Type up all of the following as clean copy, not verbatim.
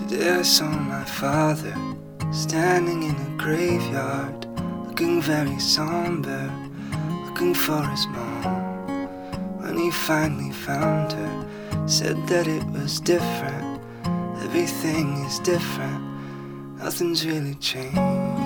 Today I saw my father standing in a graveyard, looking very somber, looking for his mom. When he finally found her, said that it was different. Everything is different, nothing's really changed.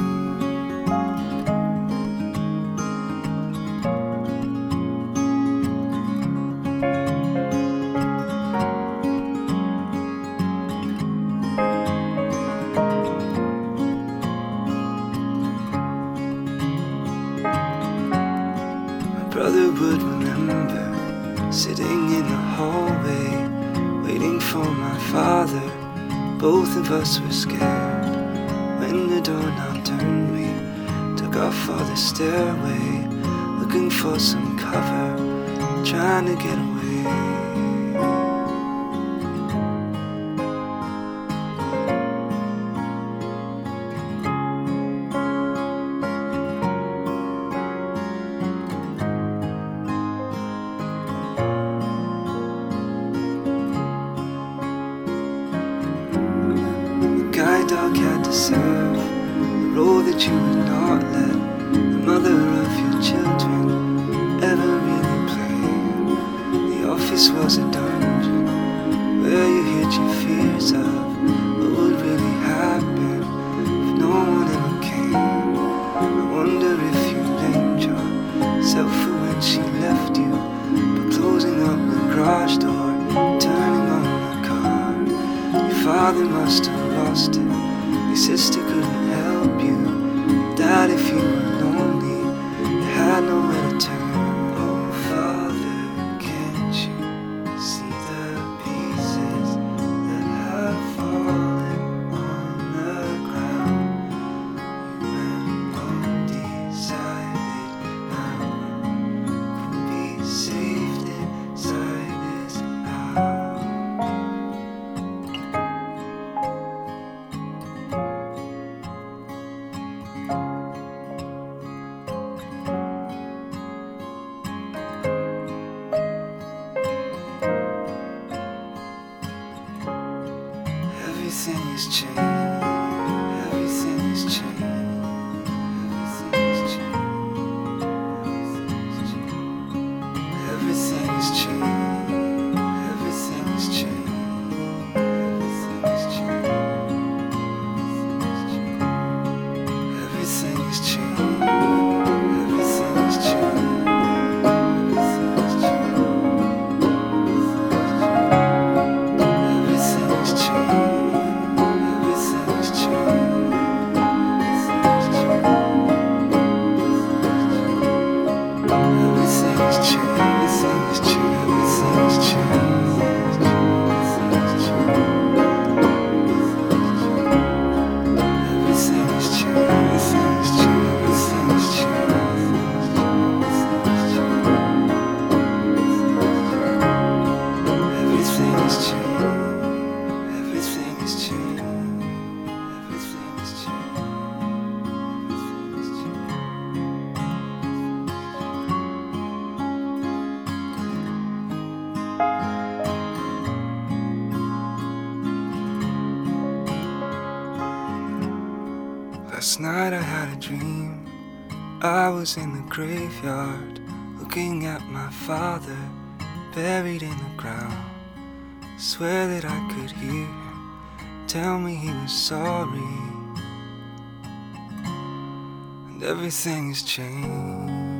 Brother would remember sitting in the hallway, waiting for my father. Both of us were scared. When the doorknob turned, we took off for the stairway, looking for some cover, trying to get away. Guide dog had to serve the role that you would not let the mother of your children ever really play. The office was a dungeon where you hid your fears of what would really happen if no one ever came. I wonder if you blamed yourself for when she left you, for closing up the garage door, turning on the car. Your father must have lost it, your sister couldn't help you. Dad, if you were lonely, you had nowhere to turn. Oh Father, can't you see the pieces that have fallen on the ground? You and Mom decided no one could be saved inside this house. Everything is changed. Everything is changed. Everything is changed. Everything is changed. Everything is changed. Everything is changed. Everything is changed. Last night I had a dream. I was in the graveyard, looking at my father, buried in the ground. Swear that I could hear him tell me he was sorry. And everything has changed.